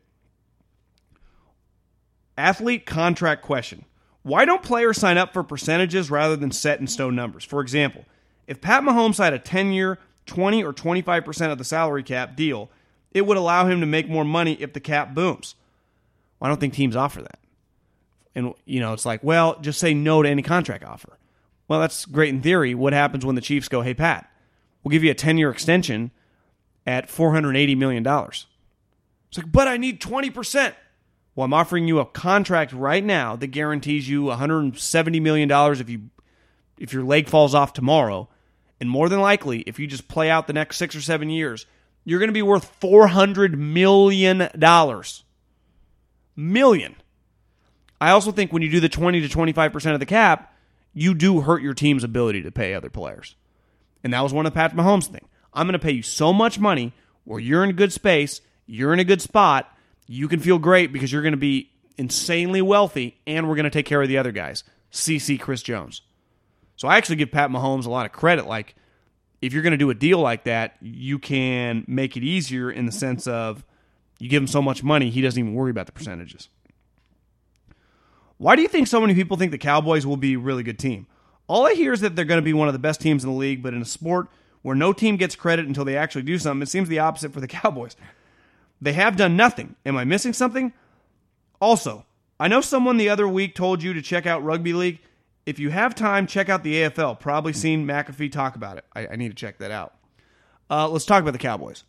Athlete contract question. Why don't players sign up for percentages rather than set in stone numbers? For example, if Pat Mahomes had a ten-year, twenty or twenty-five percent of the salary cap deal, it would allow him to make more money if the cap booms. Well, I don't think teams offer that. And, you know, it's like, well, just say no to any contract offer. Well, that's great in theory. What happens when the Chiefs go, hey, Pat, we'll give you a ten-year extension at four hundred eighty million dollars. It's like, but I need twenty percent. Well, I'm offering you a contract right now that guarantees you one hundred seventy million dollars if you if your leg falls off tomorrow. And more than likely, if you just play out the next six or seven years, you're going to be worth four hundred million dollars. Million. I also think when you do the twenty to twenty-five percent of the cap, you do hurt your team's ability to pay other players. And that was one of the Pat Mahomes thing. I'm going to pay you so much money where you're in a good space, you're in a good spot, you can feel great because you're going to be insanely wealthy, and we're going to take care of the other guys. C C Chris Jones. So I actually give Pat Mahomes a lot of credit. Like, if you're going to do a deal like that, you can make it easier in the sense of you give him so much money, he doesn't even worry about the percentages. Why do you think so many people think the Cowboys will be a really good team? All I hear is that they're going to be one of the best teams in the league, but in a sport where no team gets credit until they actually do something, it seems the opposite for the Cowboys. They have done nothing. Am I missing something? Also, I know someone the other week told you to check out Rugby League. If you have time, check out the A F L. Probably seen McAfee talk about it. I, I need to check that out. Uh, let's talk about the Cowboys.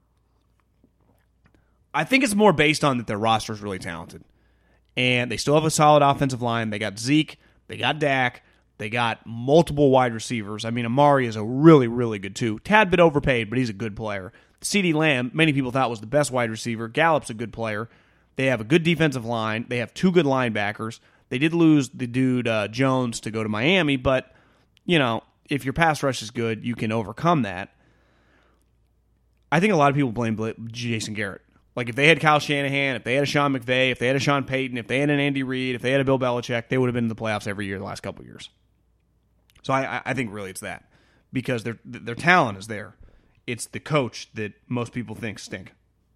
I think it's more based on that their roster is really talented. And they still have a solid offensive line. They got Zeke. They got Dak. They got multiple wide receivers. I mean, Amari is a really, really good too. Tad bit overpaid, but he's a good player. CeeDee Lamb, many people thought was the best wide receiver. Gallup's a good player. They have a good defensive line. They have two good linebackers. They did lose the dude uh, Jones to go to Miami, but, you know, if your pass rush is good, you can overcome that. I think a lot of people blame Jason Garrett. Like, if they had Kyle Shanahan, if they had a Sean McVay, if they had a Sean Payton, if they had an Andy Reid, if they had a Bill Belichick, they would have been in the playoffs every year the last couple of years. So I, I think really it's that. Because their their talent is there. It's the coach that most people think stink.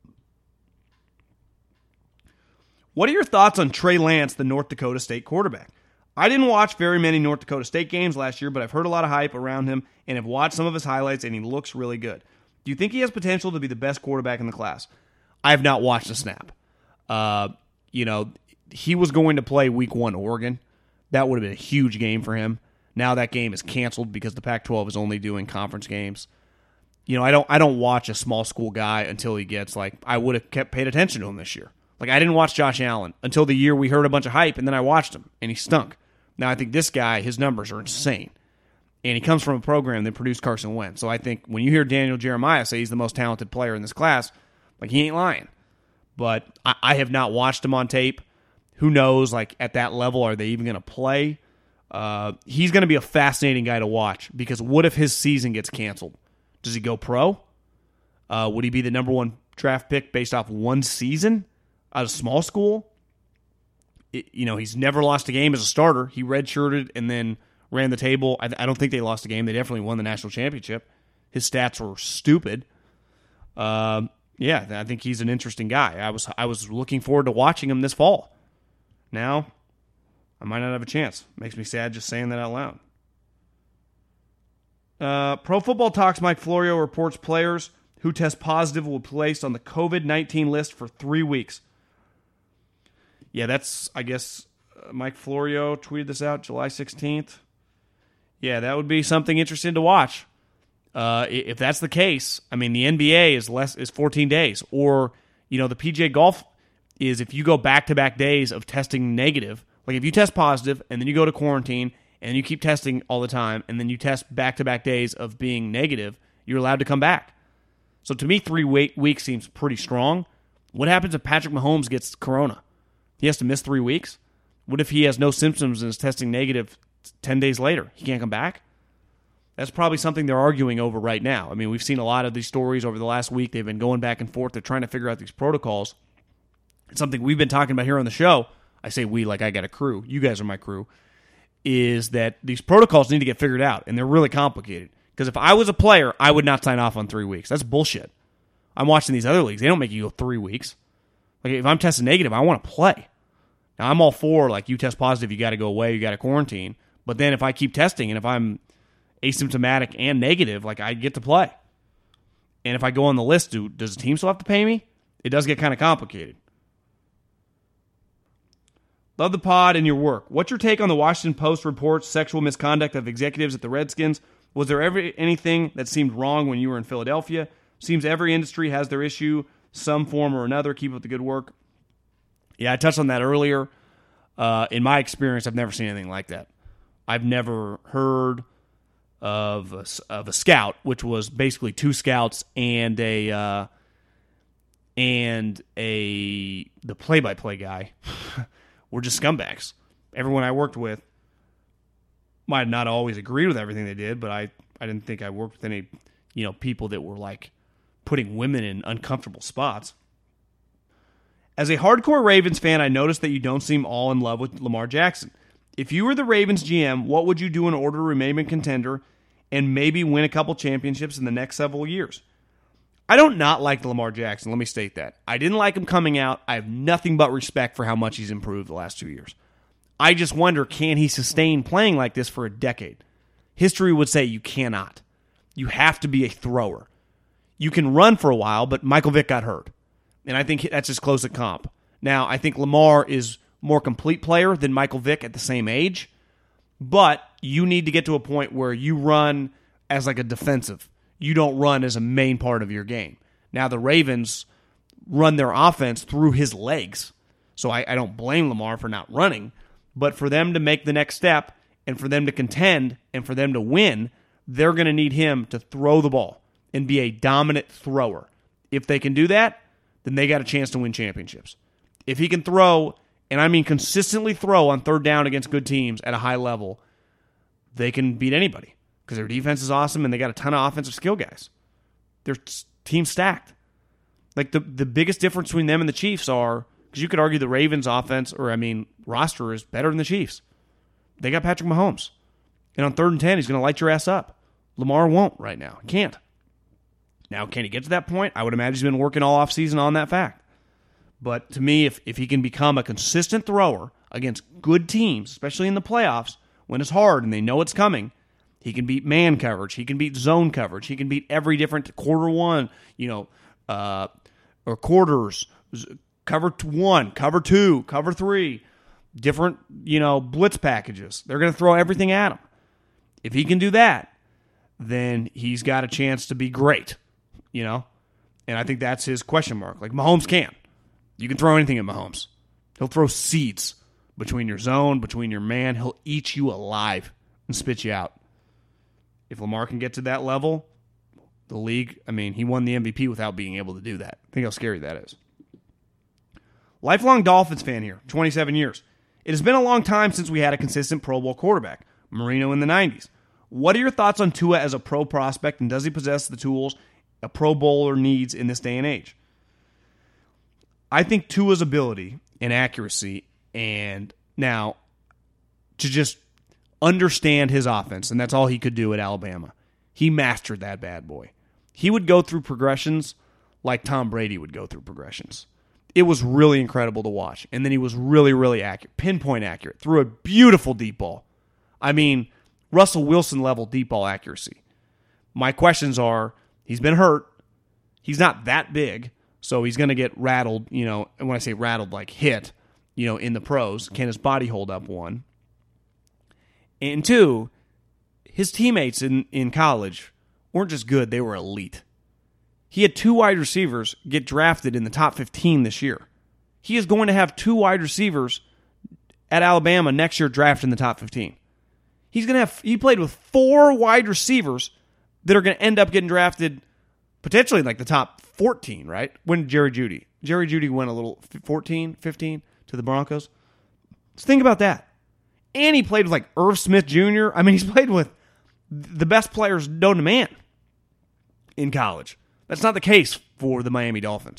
What are your thoughts on Trey Lance, the North Dakota State quarterback? I didn't watch very many North Dakota State games last year, but I've heard a lot of hype around him and have watched some of his highlights, and he looks really good. Do you think he has potential to be the best quarterback in the class? I have not watched a snap. Uh, you know, he was going to play week one Oregon. That would have been a huge game for him. Now that game is canceled because the Pac twelve is only doing conference games. You know, I don't I don't watch a small school guy until he gets, like, I would have kept paid attention to him this year. Like, I didn't watch Josh Allen until the year we heard a bunch of hype, and then I watched him, and he stunk. Now, I think this guy, his numbers are insane. And he comes from a program that produced Carson Wentz. So I think when you hear Daniel Jeremiah say he's the most talented player in this class, like, he ain't lying. But I, I have not watched him on tape. Who knows, like, at that level, are they even going to play? Uh, he's going to be a fascinating guy to watch, because what if his season gets canceled? Does he go pro? Uh, would he be the number one draft pick based off one season out of small school? It, you know, he's never lost a game as a starter. He redshirted and then ran the table. I, I don't think they lost a game. They definitely won the national championship. His stats were stupid. Um, yeah, I think he's an interesting guy. I was I was looking forward to watching him this fall. Now, I might not have a chance. Makes me sad just saying that out loud. Uh, Pro Football Talks Mike Florio reports players who test positive will be placed on the covid nineteen list for three weeks. Yeah, that's, I guess, uh, Mike Florio tweeted this out July sixteenth. Yeah, that would be something interesting to watch. Uh, if that's the case, I mean, the N B A is less is fourteen days. Or, you know, the P G A Golf is if you go back-to-back days of testing negative. Like, if you test positive and then you go to quarantine and you keep testing all the time and then you test back-to-back days of being negative, you're allowed to come back. So to me, three weeks seems pretty strong. What happens if Patrick Mahomes gets corona? He has to miss three weeks? What if he has no symptoms and is testing negative ten days later? He can't come back? That's probably something they're arguing over right now. I mean, we've seen a lot of these stories over the last week. They've been going back and forth. They're trying to figure out these protocols. It's something we've been talking about here on the show. I say we like I got a crew. You guys are my crew. Is that these protocols need to get figured out, and they're really complicated. Because if I was a player, I would not sign off on three weeks. That's bullshit. I'm watching these other leagues. They don't make you go three weeks. Like, if I'm testing negative, I want to play. Now, I'm all for, like, you test positive, you got to go away, you got to quarantine. But then if I keep testing, and if I'm asymptomatic and negative, like, I get to play. And if I go on the list, do, does the team still have to pay me? It does get kind of complicated. Love the pod and your work. What's your take on the Washington Post reports sexual misconduct of executives at the Redskins? Was there ever anything that seemed wrong when you were in Philadelphia? Seems every industry has their issue, some form or another. Keep up the good work. Yeah, I touched on that earlier. Uh, in my experience, I've never seen anything like that. I've never heard of a, of a scout, which was basically two scouts and a uh, and a the play-by-play guy. Were just scumbags. Everyone I worked with might not always agree with everything they did, but I, I didn't think I worked with any, you know, people that were like putting women in uncomfortable spots. As a hardcore Ravens fan, I noticed that you don't seem all in love with Lamar Jackson. If you were the Ravens G M, what would you do in order to remain a contender and maybe win a couple championships in the next several years? I don't not like Lamar Jackson. Let me state that. I didn't like him coming out. I have nothing but respect for how much he's improved the last two years. I just wonder, can he sustain playing like this for a decade? History would say you cannot. You have to be a thrower. You can run for a while, but Michael Vick got hurt. And I think that's as close a comp. Now, I think Lamar is more complete player than Michael Vick at the same age, but you need to get to a point where you run as like a defensive. You don't run as a main part of your game. Now, the Ravens run their offense through his legs, so I, I don't blame Lamar for not running, but for them to make the next step and for them to contend and for them to win, they're going to need him to throw the ball and be a dominant thrower. If they can do that, then they got a chance to win championships. If he can throw and I mean consistently throw on third down against good teams at a high level, they can beat anybody because their defense is awesome and they got a ton of offensive skill guys. Their team stacked. Like the, the biggest difference between them and the Chiefs are, because you could argue the Ravens offense, or I mean roster, is better than the Chiefs. They got Patrick Mahomes. And on third and ten, he's going to light your ass up. Lamar won't right now. He can't. Now, can he get to that point? I would imagine he's been working all offseason on that fact. But to me, if, if he can become a consistent thrower against good teams, especially in the playoffs, when it's hard and they know it's coming, he can beat man coverage. He can beat zone coverage. He can beat every different quarter one, you know, uh, or quarters, cover one, cover two, cover three, different, you know, blitz packages. They're going to throw everything at him. If he can do that, then he's got a chance to be great, you know? And I think that's his question mark. Like, Mahomes can. You can throw anything at Mahomes. He'll throw seeds between your zone, between your man. He'll eat you alive and spit you out. If Lamar can get to that level, the league, I mean, he won the M V P without being able to do that. Think how scary that is. Lifelong Dolphins fan here, twenty-seven years. It has been a long time since we had a consistent Pro Bowl quarterback. Marino in the nineties. What are your thoughts on Tua as a pro prospect, and does he possess the tools a Pro Bowler needs in this day and age? I think Tua's ability and accuracy, and now to just understand his offense, and that's all he could do at Alabama. He mastered that bad boy. He would go through progressions like Tom Brady would go through progressions. It was really incredible to watch. And then he was really, really accurate, pinpoint accurate, threw a beautiful deep ball. I mean, Russell Wilson level deep ball accuracy. My questions are, he's been hurt. He's not that big, so he's going to get rattled, you know, and when I say rattled, like hit, you know, in the pros. Can his body hold up, one? And two, his teammates in, in college weren't just good, they were elite. He had two wide receivers get drafted in the top fifteen this year. He is going to have two wide receivers at Alabama next year drafted in the top fifteen. He's going to have, he played with four wide receivers that are going to end up getting drafted potentially like the top fourteen, right? When Jerry Jeudy. Jerry Jeudy went a little fourteen, fifteen to the Broncos. So think about that. And he played with like Irv Smith Junior I mean, he's played with the best players known to man in college. That's not the case for the Miami Dolphins.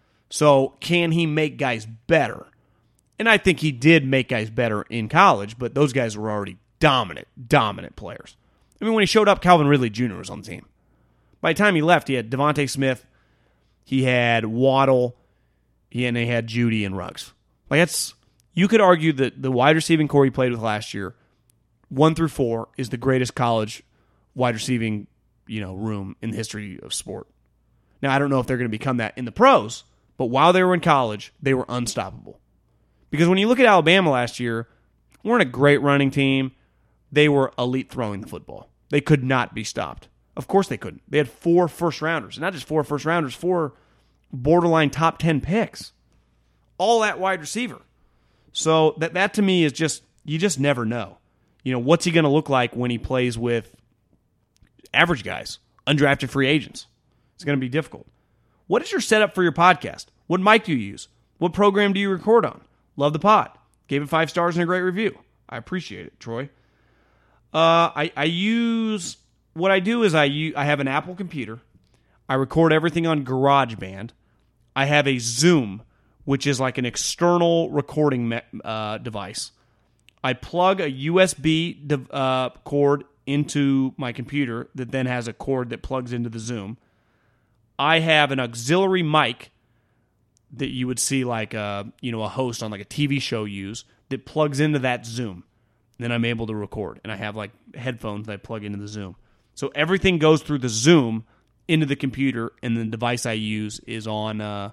So can he make guys better? And I think he did make guys better in college, but those guys were already dominant, dominant players. I mean, when he showed up, Calvin Ridley Junior was on the team. By the time he left, he had Devontae Smith, he had Waddle, and he had Jeudy and Ruggs. Like, that's, you could argue that the wide receiving core he played with last year, one through four, is the greatest college wide receiving, you know, room in the history of sport. Now, I don't know if they're going to become that in the pros, but while they were in college, they were unstoppable. Because when you look at Alabama last year, they weren't a great running team. They were elite throwing the football. They could not be stopped. Of course they couldn't. They had four first-rounders. Not just four first-rounders, four borderline top ten picks. All that wide receiver. So that, that to me is just, you just never know. You know, what's he going to look like when he plays with average guys, undrafted free agents? It's going to be difficult. What is your setup for your podcast? What mic do you use? What program do you record on? Love the pod. Gave it five stars and a great review. I appreciate it, Troy. Uh, I, I use, what I do is I, use, I have an Apple computer. I record everything on GarageBand. I have a Zoom, which is like an external recording me, uh, device. I plug a U S B de- uh, cord into my computer that then has a cord that plugs into the Zoom. I have an auxiliary mic that you would see like a, you know, a host on like a T V show use that plugs into that Zoom. Then I'm able to record. And I have like headphones that I plug into the Zoom. So everything goes through the Zoom into the computer, and the device I use is on uh,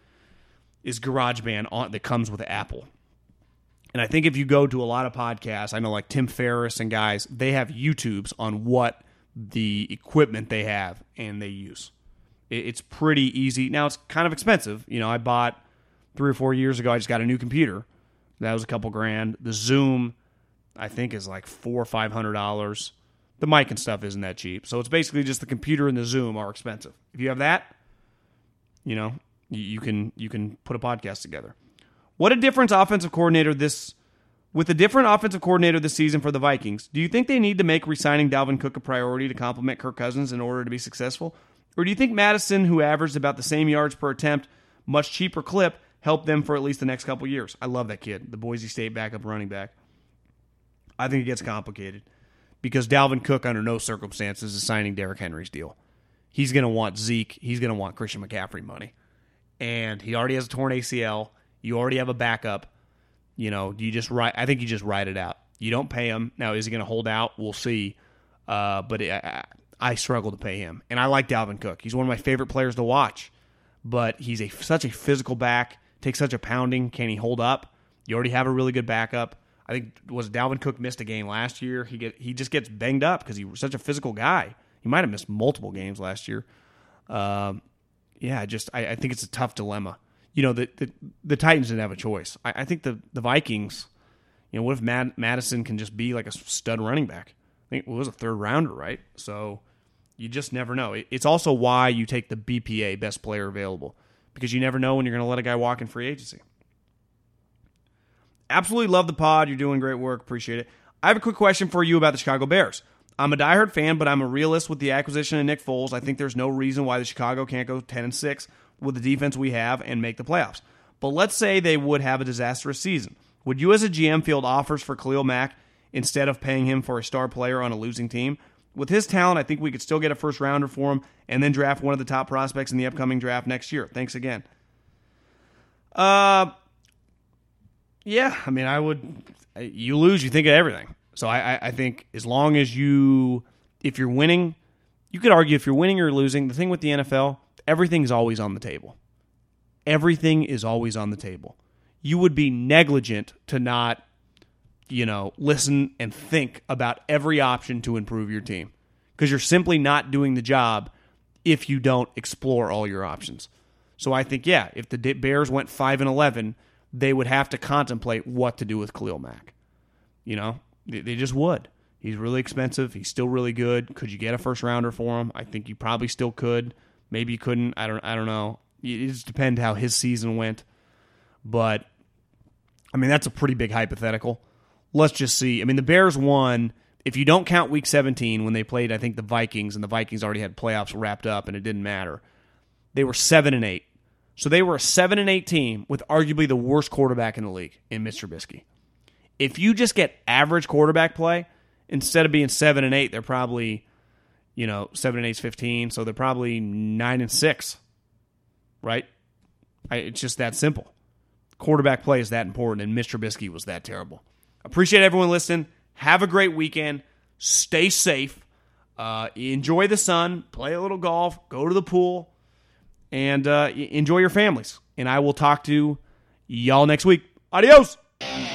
is GarageBand on that comes with Apple. And I think if you go to a lot of podcasts, I know like Tim Ferriss and guys, they have YouTubes on what the equipment they have and they use. It's pretty easy. Now, it's kind of expensive. You know, I bought three or four years ago, I just got a new computer. That was a couple grand. The Zoom, I think, is like four or five hundred dollars. The mic and stuff isn't that cheap. So it's basically just the computer and the Zoom are expensive. If you have that, you know, you can you can put a podcast together. What a difference offensive coordinator this with a different offensive coordinator this season for the Vikings. Do you think they need to make re-signing Dalvin Cook a priority to complement Kirk Cousins in order to be successful? Or do you think Madison, who averaged about the same yards per attempt, much cheaper clip, helped them for at least the next couple years? I love that kid, the Boise State backup running back. I think it gets complicated because Dalvin Cook, under no circumstances, is signing Derrick Henry's deal. He's going to want Zeke. He's going to want Christian McCaffrey money. And he already has a torn A C L. You already have a backup. You know, you just write. I think you just write it out. You don't pay him. Now, is he going to hold out? We'll see. Uh, but it, I, I struggle to pay him. And I like Dalvin Cook. He's one of my favorite players to watch. But he's a such a physical back, takes such a pounding. Can he hold up? You already have a really good backup. I think was Dalvin Cook missed a game last year. He get he just gets banged up because he was such a physical guy. He might have missed multiple games last year. Um, yeah, just I, I think it's a tough dilemma. You know, the the, the Titans didn't have a choice. I, I think the, the Vikings, you know, what if Mad, Madison can just be like a stud running back? I think it was a third rounder, right? So you just never know. It, it's also why you take the B P A, best player available, because you never know when you're going to let a guy walk in free agency. Absolutely love the pod. You're doing great work. Appreciate it. I have a quick question for you about the Chicago Bears. I'm a diehard fan, but I'm a realist with the acquisition of Nick Foles. I think there's no reason why the Chicago can't go ten and six with the defense we have and make the playoffs. But let's say they would have a disastrous season. Would you as a G M field offers for Khalil Mack instead of paying him for a star player on a losing team? With his talent, I think we could still get a first rounder for him and then draft one of the top prospects in the upcoming draft next year. Thanks again. Uh, yeah, I mean, I would. You lose, you think of everything. So I, I think as long as you, if you're winning, you could argue if you're winning or losing. The thing with the N F L, everything's always on the table. Everything is always on the table. You would be negligent to not, you know, listen and think about every option to improve your team, because you're simply not doing the job if you don't explore all your options. So I think, yeah, if the Bears went five and eleven, they would have to contemplate what to do with Khalil Mack. You know, they just would. He's really expensive. He's still really good. Could you get a first rounder for him? I think you probably still could. Maybe you couldn't. I don't. I don't know. It just depends how his season went. But I mean, that's a pretty big hypothetical. Let's just see. I mean, the Bears won. If you don't count Week seventeen when they played, I think the Vikings, and the Vikings already had playoffs wrapped up, and it didn't matter. They were seven and eight. So they were a seven and eight team with arguably the worst quarterback in the league in Mitch Trubisky. If you just get average quarterback play, instead of being seven and eight, they're probably, you know, seven and eight's fifteen, so they're probably nine and six, right? I, it's just that simple. Quarterback play is that important, and Mitch Trubisky was that terrible. Appreciate everyone listening. Have a great weekend. Stay safe. Uh, enjoy the sun. Play a little golf. Go to the pool. And uh, enjoy your families. And I will talk to y'all next week. Adios!